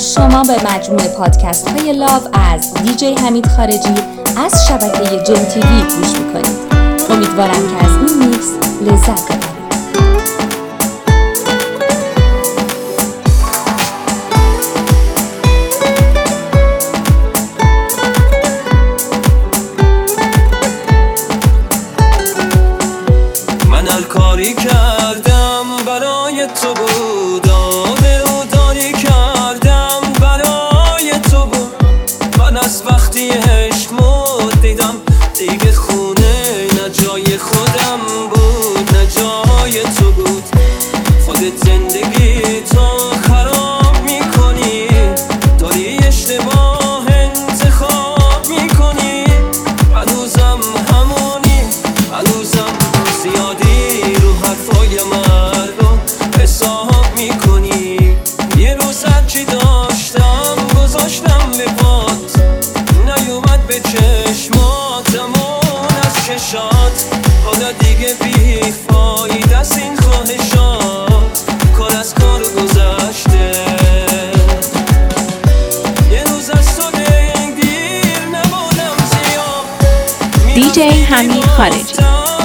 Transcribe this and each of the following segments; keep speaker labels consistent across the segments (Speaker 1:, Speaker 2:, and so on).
Speaker 1: شما به مجموعه پادکست های لاو از دیجی حمید خارجی از شبکه جن تیوی گوش میکنید. امیدوارم که از این میکس لذت ببرید.
Speaker 2: کاری کردم برای تو بود، دلوداری کردم برای تو بود. من از وقتی عشق مود دیدم دیگه خونه نه جای خودم بود نه جای تو بود. خودت زندگی تو خراب میکنی، داری اشتباه انتخاب میکنی. هنوزم همونی، هنوزم زیادی حرفای من رو حساب میکنی. یه روز هرچی داشتم گذاشتم به پات، نیومد به چشماتمون از چشات. حالا دیگه بیفایده است این خواهشات، کار از کار گذشته. یه روز از تو دیر نبودم زیاد.
Speaker 1: دیجی حمید خارجی.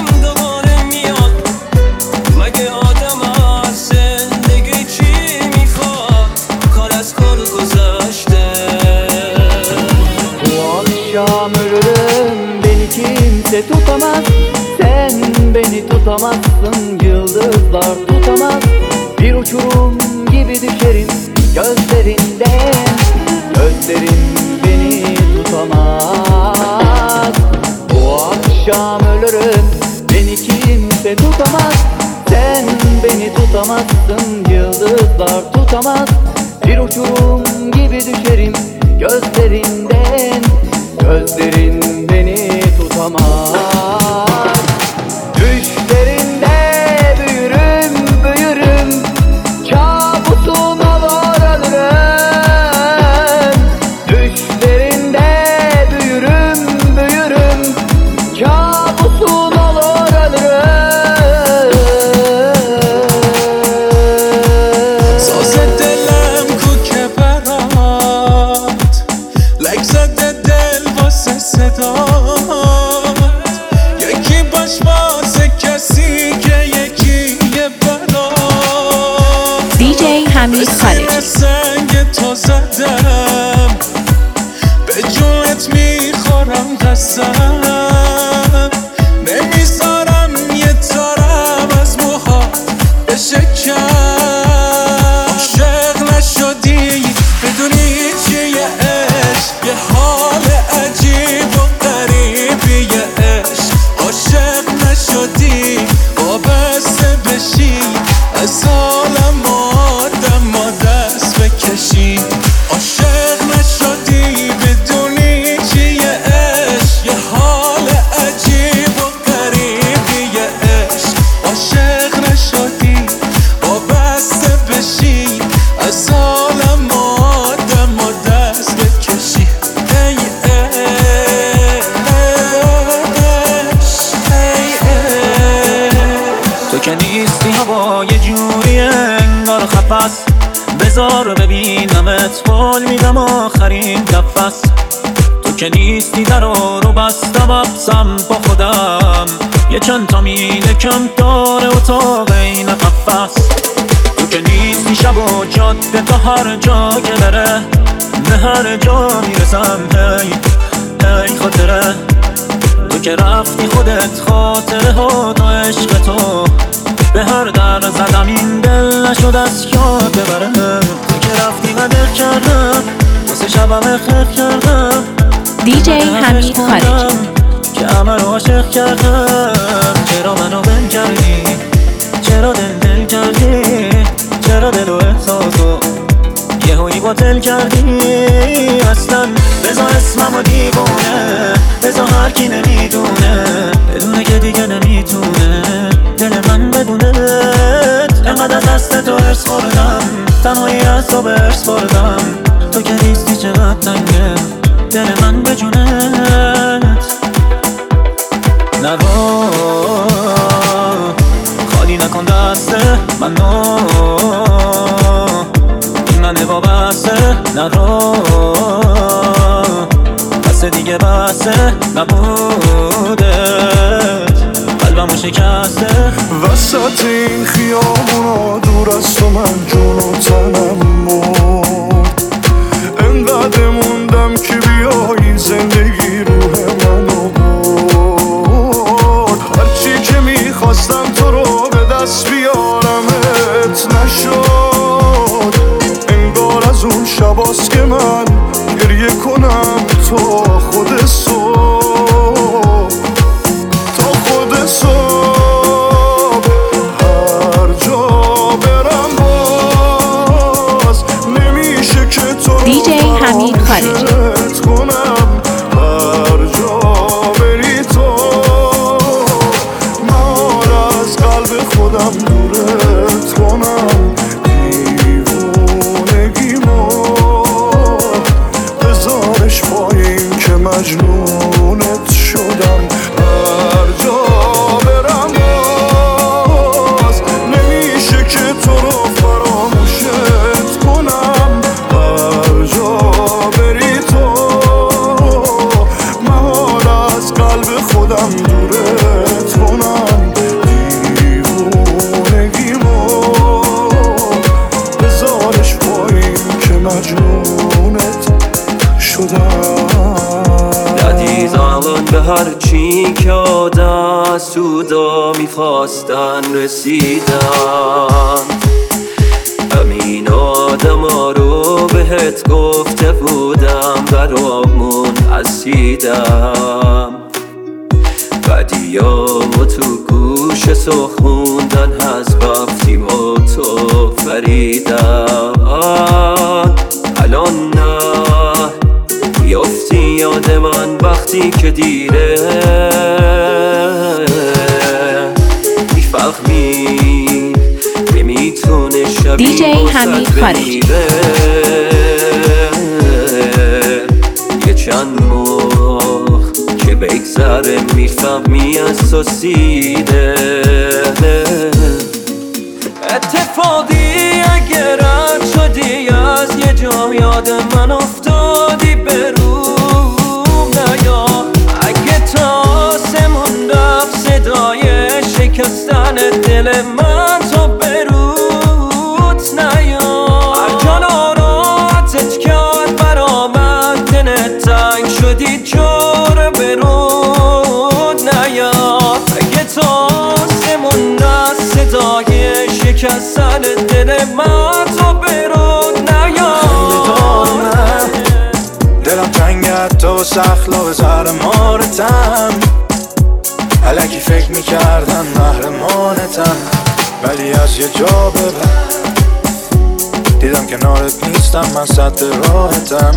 Speaker 3: Tutamaz, sen beni tutamazsın, yıldızlar tutamaz. Bir uçurum gibi düşerim gözlerinden, gözlerin beni tutamaz. Bu akşam ölürüm, beni kimse tutamaz. Sen beni tutamazsın, yıldızlar tutamaz. Bir uçurum gibi düşerim gözlerinden, gözlerin beni tutamaz. Düşlerinde büyürüm, büyürüm, kabusun olur ölürüm. Düşlerinde büyürüm, büyürüm, kabusun olur ölürüm.
Speaker 4: ساز دلم کو که برات، لک زده دل واسه صدا.
Speaker 1: حمید خارجی.
Speaker 4: سنگ تو زدم، به جونت میخورم قسم. نمیذارم یه تارم از موهات بشکم. عاشق نشدی بدونی چیه عشق، یه حال عجیب و غریبیه عشق. عاشق نشدی وابسته بشی از عالم عاشق نشدی بدونی چیه عشق، یه حال عجیب و غریبیه عشق. عاشق نشدی وابسته بشی از عالم آدم و دست بکشی. ای تو که نیستی هوا یه جوری انگار خفص، بذار ببینمت قول میدم آخرین نفس. تو که نیستی در رو بستم ابسم با خودم، یه چند تا میله کم داره اتاق این قفس. تو که نیستی شب و جاده تا هر جا که بره، به هر جا میرسم هی هی خاطره. تو که رفتی خودت خاطره ها تا عشق تو، به هر در زدم این دل نشد از یاد ببره. تو که رفتی قدر کردم، واسه شبم خیر کردم.
Speaker 1: دیجی حمید خارجی.
Speaker 4: که همه رو عاشق کردم. چرا منو بل کردی، چرا دل کردی، چرا دل و احساسو یه هایی باطل کردی. اصلا بذار اسممو دیوونه، بذار هر کی نمیدونه، بدونه که دیگه نمیتونه دل من بدونت. انقدر دست تو ارس خوردم، تنهایی از تو به ارس بردم. تو که نیستی چقدر تنگه دل من به جونت. نرو خالی نکن دست منو، این منه وابسته. نرو بس دیگه بسه نبودت قلبمو شکسته
Speaker 5: وسط این خیابونا دور از تو من جون و تنم مرد انقدر موندم که بیایی زندگی روح منو برد هرچی که میخواستم تو رو به دست بیارمت نشد انگار از اون شباست که من گریه کنم تا خود صبح تا خود صبح هر جا برم باز نمیشه که تو رو
Speaker 1: دیجی حمید خارجی
Speaker 5: کنم هر جا بری تو من از قلب خودم دورت کنم دیوونگیمو بذارش پایین که مجنونت شدم هر جا برم باز نمیشه که تو رو فراموشت کنم هر جا بری تو من از قلب خودم دورت کنم دیوونگیمو بذارش پایین که مجنونت شدم
Speaker 2: عزیزان به هر چی که آدم سودا میخواستن رسیدن همین آدم ها رو بهت گفته بودم برامون اسیدم بدیامو تو گوش سخوندن از وقتی با تو فریدم الان نه بیافتی یاد من وقتی که دیره میفهمی نمیتونه شبیه
Speaker 1: دیجی حمید خارجی
Speaker 2: یه چند ماه که بگذره میفهمی از تو سیده اتفاقی اگر رد شدی از یه جا یاد من افتادی بروم نیا اگه تا آسمون رفت صدای شکستن دل من تو بروت نیا هر جا ناراحتت کرد برا من دلت تنگ شدی جور بروت نیا اگه تا آسمون رفت صدای شکستن دل من تو برود نیا
Speaker 5: دلم تنگت تو سخلا به زهر مارتم الکی فکر میکردم محرمانتم ولی از یه جا ببر دیدم کنارت نیستم من سد راحتم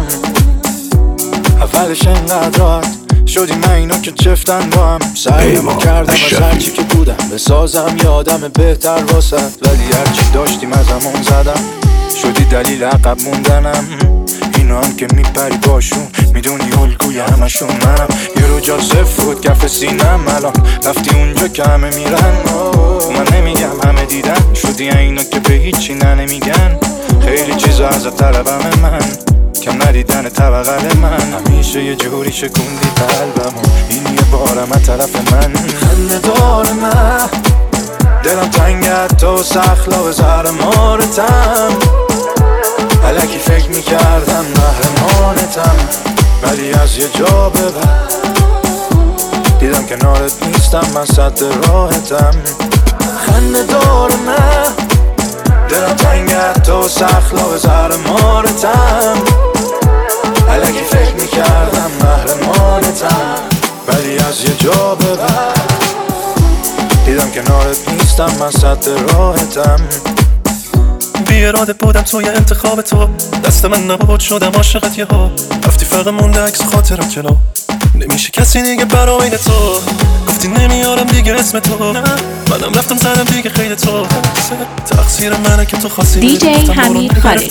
Speaker 5: اولش انقدر راحت شدی من اینا که چفتن با هم سعیمو کردم از هرچی که بودم بسازم یه آدم بهتر واسط ولی هرچی داشتیم از همون زدم شدی دلیل عقب موندنم اینا هم که میپری باشون میدونی الگوی همشون منم یه رو جا صفر بود کف سینم الان رفتی اونجا که همه میرن من نمیگم همه دیدن شدی اینا که به هیچی نمیگن خیلی چیزا از طلبم من کم ندیدن طبقل من همیشه یه جوری شکوندی قلبم این یه بارم از طرف من خنده دار من دلم تنگت تو سخلا به زهر مارتم الکی فکر میکردم محرمانتم ولی از یه جا ببر دیدم کنارت نیستم من سد راحتم خنده دار من دلم تنگت تو سخلا به زهر مارتم الکی فکر میکردم محرمانتم ولی از یه جا ببر دیدم کنارت نیستم من سد راحتم
Speaker 6: بی اراده بودم توی انتخاب تو دست من نبود شدم عاشقت یه ها رفتی فقط مونده عکس خاطرم جلو نمیشه کسی دیگه برای تو گفتی نمیارم دیگه اسم تو منم رفتم زدم دیگه خیلی تو تقصیر منه که تو خواستی
Speaker 1: دیجی حمید خارجی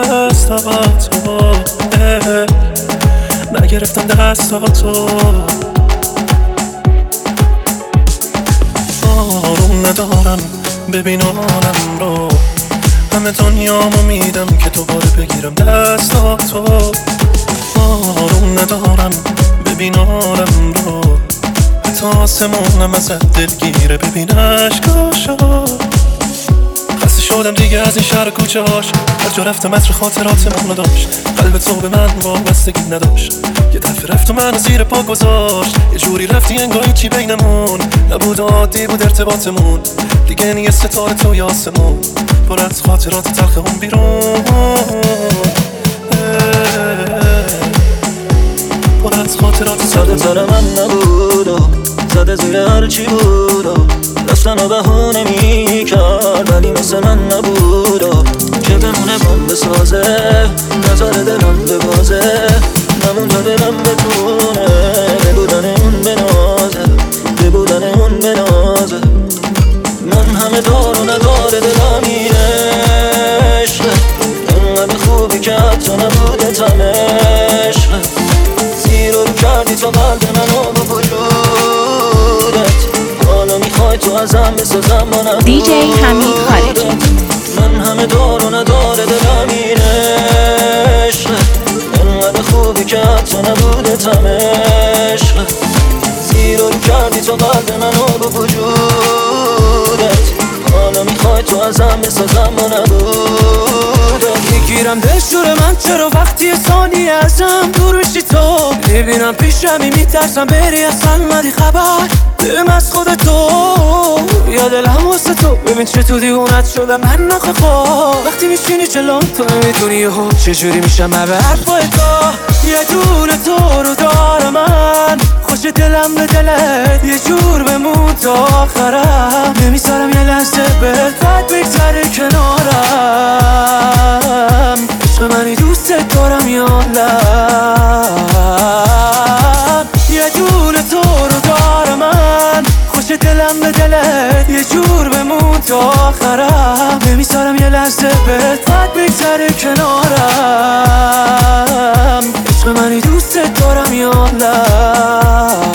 Speaker 6: نگرفتم دستاتو آروم ندارم ببین آنم رو همه دنیامو میدم که دوباره بگیرم دستاتو. آروم ندارم ببین آرم رو، حتی آسمونم ازت دلگیره ببین عشقاشو. خسته شدم دیگه از این شهر کوچه هاش، هر جا رفتم عطر خاطرات منو داشت، قلب تو به من وابستگی نداشت. یه دفعه رفت و منو زیر پا گذاشت، یه جوری رفتی انگار چی بینمون نبود، عادی بود ارتباطمون، دیگه نیه ستاره توی آسمون، پر از خاطرات تلخ اون بیرون، پر از خاطرات
Speaker 4: ساده تر من نبود، زده زیر هرچی بود، رفتن و بهونه میکرد ولی مثل من نبود، که بمونه بام بسازه نظر دلم ببازه، نمون تا دلم بتونه ببودن اون بنازه، ببودن اون بنازه. من همه دار و نداره دلم این عشقه، انقدر خوبی که حتی نبوده تم عشقه، زیر رو کردی تو قلب منو با وجودت، حالا میخوای تو ازم بسازم با نبودت.
Speaker 1: دیجی حمید خارجی.
Speaker 4: من همه دار و نداره دلم این عشقه، انقدر خوبی که حتی نبوده تم عشقه، زیر رو کردی تو قلب منو با وجودت، حالا میخوای تو ازم بسازم با نبودت.
Speaker 2: میگیرم دلشور من چرا وقتی ثانیه ازم دور میشی تو، میبینم پیشمی میترسم بری اصلا ندی خبر، دلم از خود تو یا دلم واسه تو، ببین چه تو دیوونت شده من نخه خواه، وقتی میشینی چلون تو نمیدونی ها چجوری میشم به حرفای تو، یه دونه تو رو دارم من، خوش دلم به دلت یه جور بمون تا آخرم، نمیذارم یه لحظه بهت بد بگذره کنارم، عشق منی دوست دارم یا لب، یه دونه تو رو دارم من، خوش دلم به دلت یه جور بمون تا آخرم، نمیذارم یه لحظه بهت بد بگذره کنارم، عشق منی دوست دارم یا لب.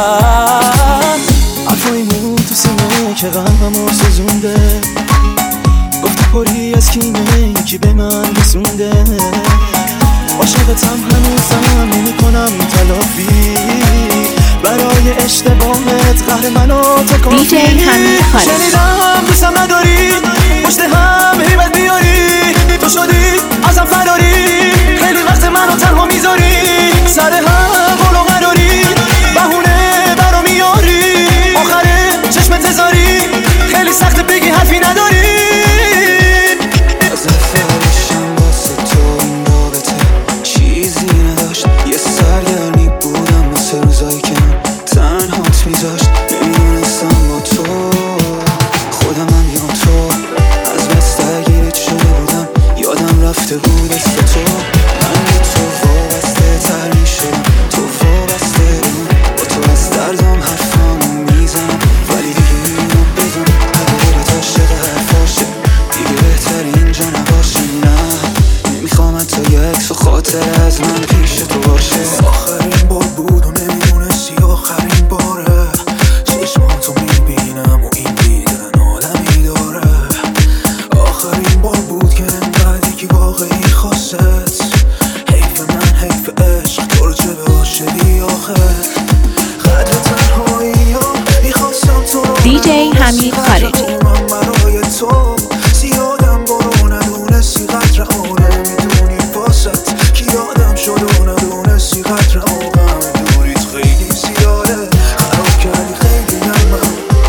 Speaker 7: حرفایی مون تو سینه که قلبمو سوزونده، گفتی پری از کینه یکی به من رسونده، عاشقتم هنوزم نمی کنم تلافی، برای اشتباهت قهر منو تکافی.
Speaker 1: دیجی حمید خارجی.
Speaker 7: شنیدم دوستم نداری، پشت هم هیبت بیاری، تو شدی ازم فراری، خیلی وقت منو تنها میذاری، سر هم قول و قراری، بهونه برا میاری، آخره چشم تزاری، خیلی سخت بگی حرفی نداری.
Speaker 8: از فرشم واسه تو این رابطه چیزی نداشت، یه سرگرمی بودم واسه روزایی که من تنهات میذاشت، نمیدونستم با تو خودمم یا تو، از بس درگیرت شده بودم یادم رفته بود است تو، من به تو وابسته تر میشدم، تو وابسته بودم، با تو از دردم حرفامو میزنم، ولی دیگه میدونم بدون اگه دلت عاشق حرفاشه دیگه بهتر اینجا نباشه، نه نمیخوام حتی یه عکس و خاطر از من پیش تو باشه.
Speaker 5: آخرین بار بود و نمیدونستی آخرین باره، چشماتو میبینم و این دیدن آدمی داره، آخرین بار بود که انقدر یکی واقعی خواست، حیف من حیف عشق تو رو چه به عاشقی آخه، قدر تنهایی ها میخواستم تو رو
Speaker 1: دیجی حمید خارجی.
Speaker 5: من برای تو زیادم برو ندونستی قدر آنه، میدونی باست کی آدم شد و ندونستی قدر آقام، دوریت خیلی زیاده خراب کردی خیلی نمم.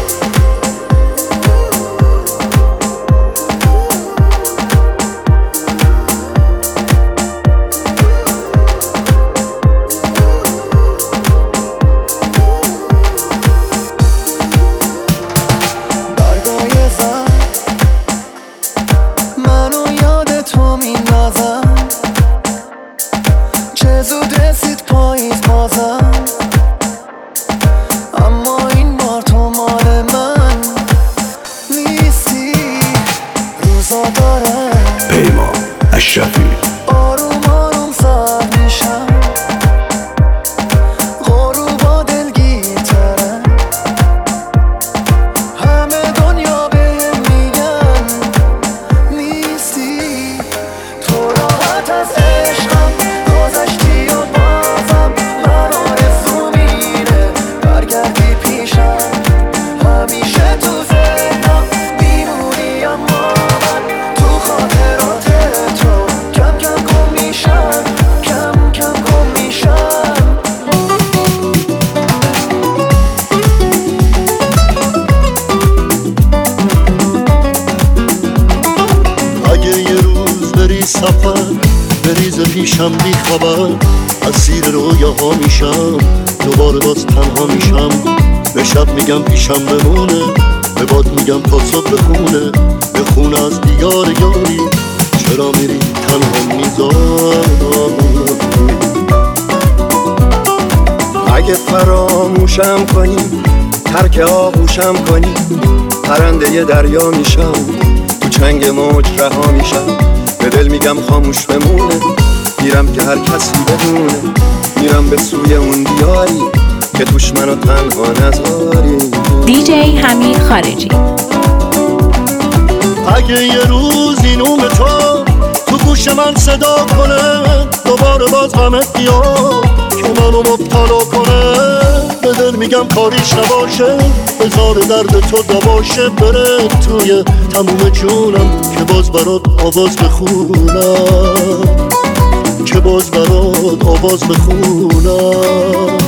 Speaker 7: برگای زن منو یاد تو میندازم، چه زود رسید پاییز بازم، اما این بار تو مال من نیستی، روزا دارم
Speaker 9: پیمان اشرفی.
Speaker 7: آروم آروم سرد میشم، غروبا دلگیرترم، همه دنیا بهم میگن نیست
Speaker 10: سفر بریز پیشم بی خبر، اسیر رویاها میشم، دوباره باز تنها میشم. به شب میگم پیشم بمونه، به باد میگم تا صبح بخونه، بخونه از دیار یاری، چرا میری تنها میذاری.
Speaker 11: اگه فراموشم کنی، ترک آغوشم کنی، پرنده دریا میشم، تو چنگ موج رها میشم. به دل میگم خاموش بمونه، میرم که هر کسی بدونه، میرم به سوی اون دیاری که توش منو تنها نذاری.
Speaker 1: دیجی حمید خارجی.
Speaker 10: اگه یه روزی نوم تو گوش من صدا کنه، دوباره باز غمت بیاد که منو مبتلا کنه، به دل میگم کاریش نباشه، بذار درد تو دواشه، بره توی تموم جونم که باز برات آواز بخونم، که باز برات آواز بخونم.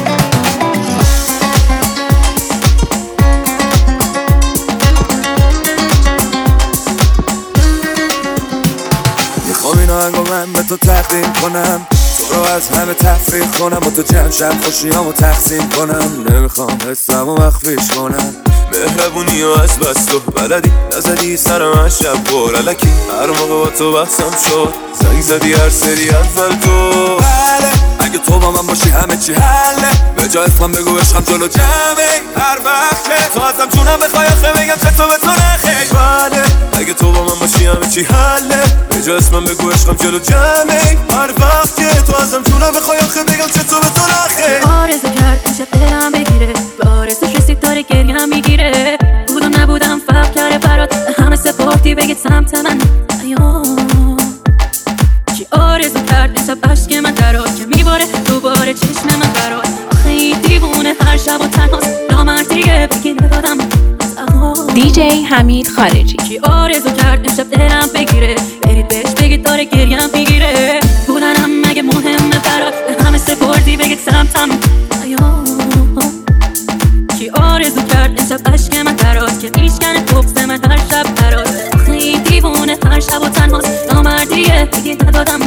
Speaker 12: میخوام این آهنگو من به تو تقدیم کنم، تو رو از همه تفریح کنم، با تو جمع شب خوشیامو تقسیم کنم. نمیخوام حسمو مخفیش کنم، مهربونی و از بس تو بلدی، نزدی سر من شب برلکی، هر موقع با تو بحثم شد، زنگ زدی هر سری اول تو. بله اگه تو با من باشی همه چی حله، به جای اسمم بگو عشقم جلو جمعه، هر وقت که تو ازم جونم بخوای آخه بگم چطور به تو نخیش. بله اگه تو با من باشی همه چی حله، به جای اسمم بگو عشقم جلو جمعه، هر وقت که تو ازم جونم بخوای آخه بگم چطور به تو نخیش.
Speaker 13: آرزو کرد میشه دلم بگیره، به آرزوش رسید داره گریم میگیره، بودم نبودم فرق کرده برات، همه سپردی بگید سمت من. چی آرزو کرد امشب عشق من درات، که میباره دوباره چشم من برات. آخه این دیوونه هر شب و تنهاست، نامرد دیگه بگی ندادم.
Speaker 1: دیجی حمید خارجی.
Speaker 13: چی آرزو کرد امشب دلم بگیره، برید بهش بگید داره گریم میگیره، بودنم مگه مهمه برات، همه سپردی بگید سمتم. چی آرزو کرد امشب عشق من برات، که میشکنه بغض من هر شب برات. آخه این دیوونه هر شب و تنهاست، نامردیه بگی ندادم.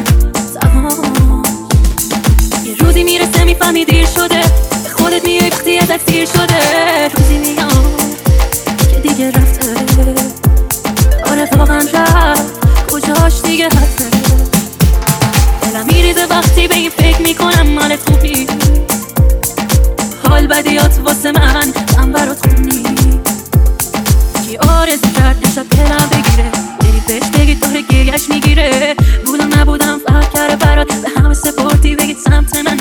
Speaker 13: یه روزی میرسه میفهمی دیر شده، به خودت میای وقتی ازت سیر شده، روزی میام که دیگه رفته، آره واقعا رفت کجاش دیگه حفته. دلم میریزه وقتی به این فکر میکنم مالت خوب نیست، حال بدیات واسه من برات خوب نیست. کی آرزو کرد امشب دلم بگیره، برید بهش بگید داره گریش میگیره، بودم نبودم فرق کرده برات، به همه سپردی بگید سمت من.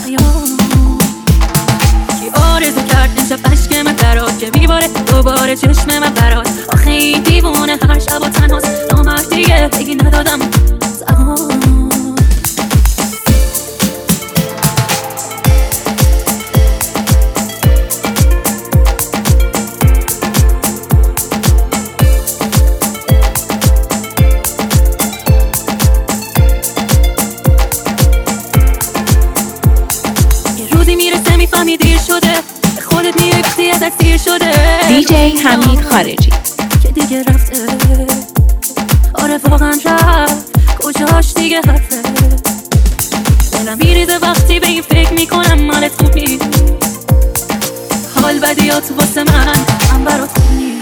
Speaker 13: کی آرزو کرد امشب عشق من درات، که میباره دوباره چشم من برات. آخه این دیوونه هر شب و تنهاست، نامرد دیگه بگی ندادم. دیر شده، به خودت میای وقتی ازت سیر شده.
Speaker 1: دیجی حمید خارجی.
Speaker 13: که دیگه رفته، آره واقعا رفت کجاش دیگه حرفه. دلم میریزه وقتی به این فکر میکنم مالت خوب نیست، حال بدیات واسه من برات خوب نیست.